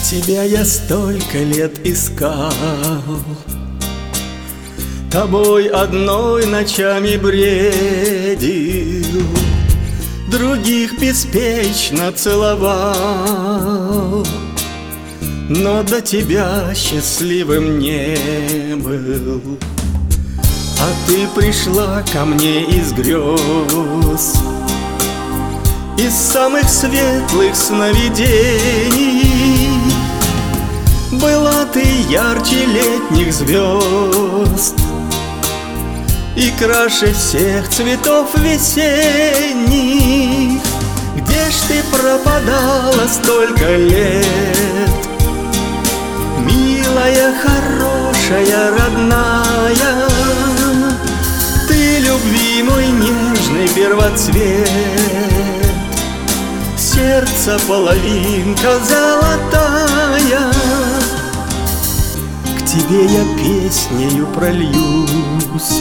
Тебя я столько лет искал, тобой одной ночами бредил, других беспечно целовал, но до тебя счастливым не был. А ты пришла ко мне из грез, из самых светлых сновидений. Была ты ярче летних звезд и краше всех цветов весенних. Где ж ты пропадала столько лет, милая, хорошая, родная? Ты любви мой нежный первоцвет, сердца половинка золотая. К тебе я песнею прольюсь,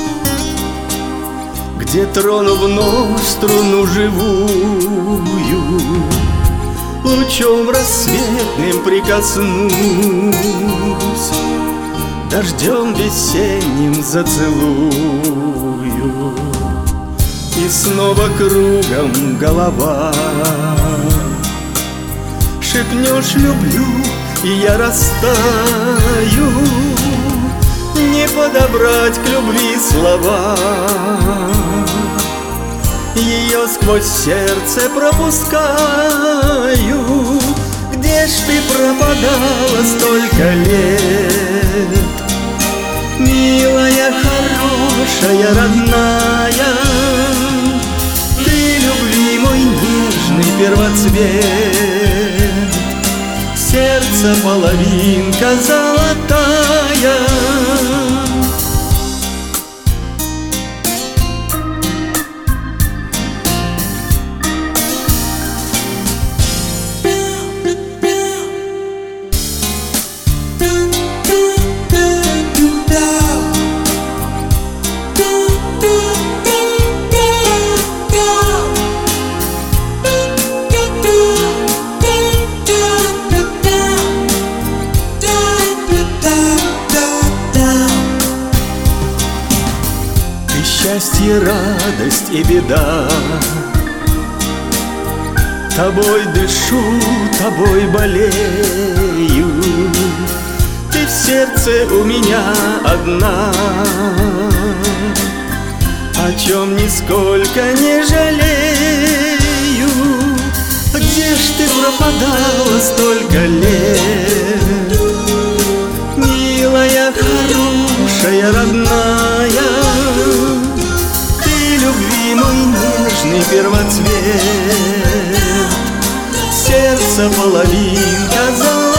где трону вновь струну живую, лучом рассветным прикоснусь, дождем весенним зацелую. И снова кругом голова, шепнешь люблю, и я растаю, не подобрать к любви слова. Ее сквозь сердце пропускаю. Где ж ты пропадала столько лет, милая, хорошая, родная? Ты любви мой нежный первоцвет, сердце половинка золотая. Счастье, радость и беда, тобой дышу, тобой болею. Ты в сердце у меня одна, о чем нисколько не жалею. Где ж ты пропадала столько лет, милая, хорошая, родная? Любви мой нежный первоцвет, сердце половинка золотая.